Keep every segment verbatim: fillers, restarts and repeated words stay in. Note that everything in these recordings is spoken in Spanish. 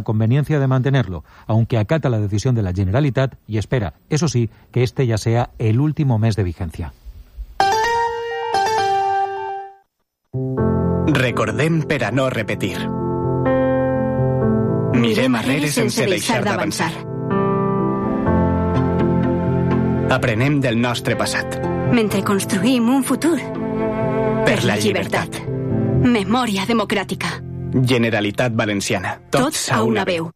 conveniencia de mantenerlo, aunque acata la decisión de la Generalitat y espera, eso sí, que este ya sea el último mes de vigencia. Recordem per a no repetir. Mirem arrere sense deixar d'avançar. Aprenem del nostre passat. Mentre construïm un futur. Per la llibertat. Memòria democràtica. Generalitat Valenciana. Tots a una veu.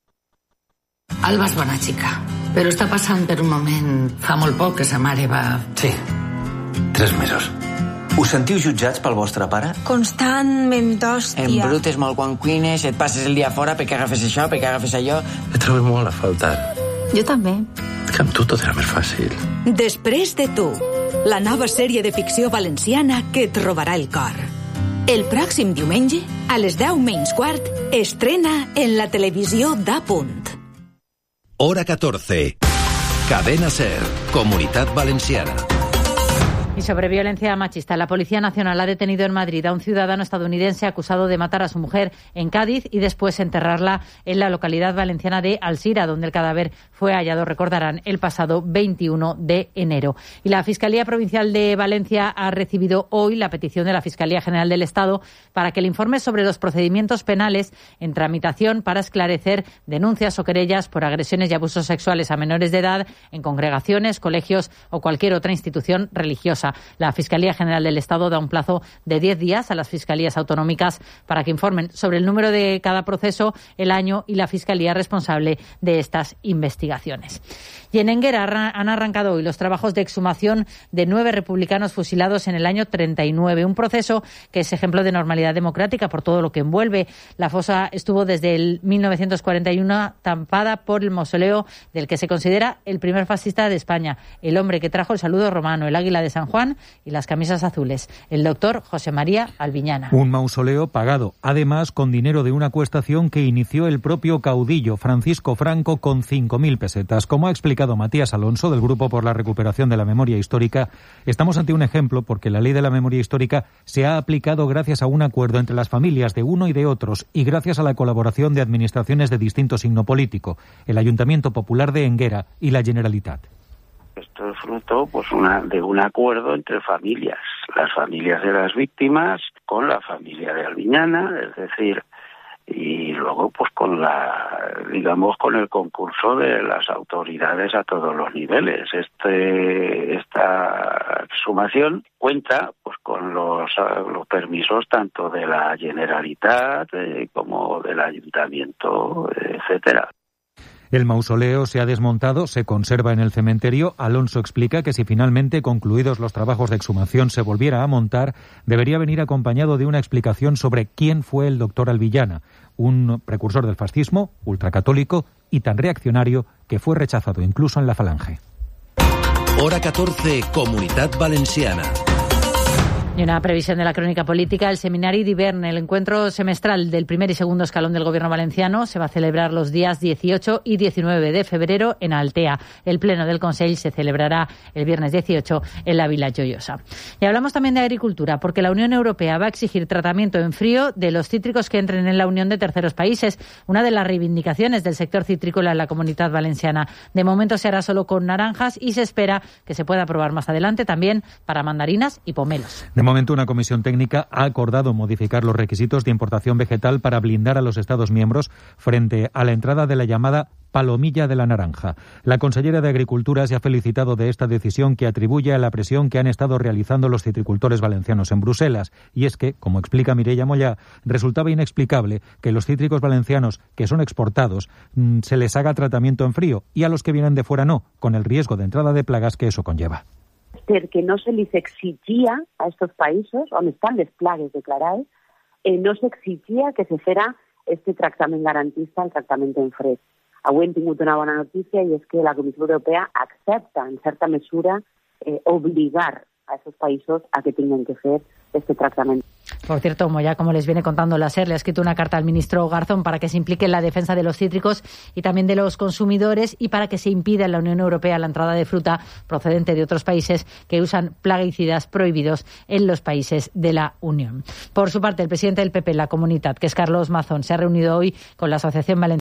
Alba és bona xica, però està passant per un moment... Fa molt poc que sa mare va... Sí, tres mesos. Us sentiu jutjats pel vostre pare? Constantment, hòstia. Embrutes molt quan cuines, et passes el dia fora perquè agafes això, perquè agafes allò... Et trobo molt a faltar. Jo també. Que amb tu tot era més fàcil. Després de tu, la nova sèrie de ficció valenciana que et robarà el cor. El pròxim diumenge, a les deu menys quart, estrena en la televisió d'A Punt. Hora catorce. Cadena SER, Comunitat Valenciana. Y sobre violencia machista, la Policía Nacional ha detenido en Madrid a un ciudadano estadounidense acusado de matar a su mujer en Cádiz y después enterrarla en la localidad valenciana de Alzira, donde el cadáver fue hallado, recordarán, el pasado veintiuno de enero. Y la Fiscalía Provincial de Valencia ha recibido hoy la petición de la Fiscalía General del Estado para que el informe sobre los procedimientos penales en tramitación para esclarecer denuncias o querellas por agresiones y abusos sexuales a menores de edad en congregaciones, colegios o cualquier otra institución religiosa. La Fiscalía General del Estado da un plazo de diez días a las fiscalías autonómicas para que informen sobre el número de cada proceso, el año y la fiscalía responsable de estas investigaciones. Y en Énguera han arrancado hoy los trabajos de exhumación de nueve republicanos fusilados en el año treinta y nueve, un proceso que es ejemplo de normalidad democrática por todo lo que envuelve. La fosa estuvo desde el mil novecientos cuarenta y uno tampada por el mausoleo del que se considera el primer fascista de España, el hombre que trajo el saludo romano, el águila de San Juan y las camisas azules, el doctor José María Albiñana. Un mausoleo pagado, además, con dinero de una acuestación que inició el propio caudillo Francisco Franco con cinco mil pesetas. Como ha explicado Matías Alonso, del Grupo por la Recuperación de la Memoria Histórica, estamos ante un ejemplo porque la Ley de la Memoria Histórica se ha aplicado gracias a un acuerdo entre las familias de uno y de otros y gracias a la colaboración de administraciones de distinto signo político, el Ayuntamiento Popular de Énguera y la Generalitat. Esto es fruto pues, una, de un acuerdo entre familias, las familias de las víctimas con la familia de Albiñana, es decir, y luego pues con la, digamos, con el concurso de las autoridades a todos los niveles. Este, esta exhumación cuenta pues con los, los permisos tanto de la Generalitat eh, como del Ayuntamiento, etcétera. El mausoleo se ha desmontado, se conserva en el cementerio. Alonso explica que si finalmente, concluidos los trabajos de exhumación, se volviera a montar, debería venir acompañado de una explicación sobre quién fue el doctor Albiñana, un precursor del fascismo, ultracatólico y tan reaccionario que fue rechazado incluso en la Falange. Hora catorce, Comunitat Valenciana. Y una previsión de la crónica política, el Seminari d'Hivern, el encuentro semestral del primer y segundo escalón del Gobierno valenciano, se va a celebrar los días dieciocho y diecinueve de febrero en Altea. El pleno del Consell se celebrará el viernes dieciocho en la Vila Joiosa. Y hablamos también de agricultura, porque la Unión Europea va a exigir tratamiento en frío de los cítricos que entren en la Unión de terceros países, una de las reivindicaciones del sector citrícola en la Comunidad Valenciana. De momento se hará solo con naranjas y se espera que se pueda aprobar más adelante también para mandarinas y pomelos. De momento, una comisión técnica ha acordado modificar los requisitos de importación vegetal para blindar a los Estados miembros frente a la entrada de la llamada palomilla de la naranja. La consellera de Agricultura se ha felicitado de esta decisión que atribuye a la presión que han estado realizando los citricultores valencianos en Bruselas. Y es que, como explica Mireia Mollà, resultaba inexplicable que los cítricos valencianos que son exportados mmm, se les haga tratamiento en frío y a los que vienen de fuera no, con el riesgo de entrada de plagas que eso conlleva. Perquè no se les exigia a estos països on estan les plagues declarades, eh, no s'exigia que se fera este tractament garantista, el tractament en fred. Avui hem tingut una bona notícia i és que la Comissió Europea accepta, en certa mesura, eh, obligar a esos países a que tengan que hacer este tratamiento. Por cierto, Mollà, como les viene contando la SER, le ha escrito una carta al ministro Garzón para que se implique en la defensa de los cítricos y también de los consumidores y para que se impida en la Unión Europea la entrada de fruta procedente de otros países que usan plaguicidas prohibidos en los países de la Unión. Por su parte, el presidente del P P en la Comunitat, que es Carlos Mazón, se ha reunido hoy con la Asociación Valenciana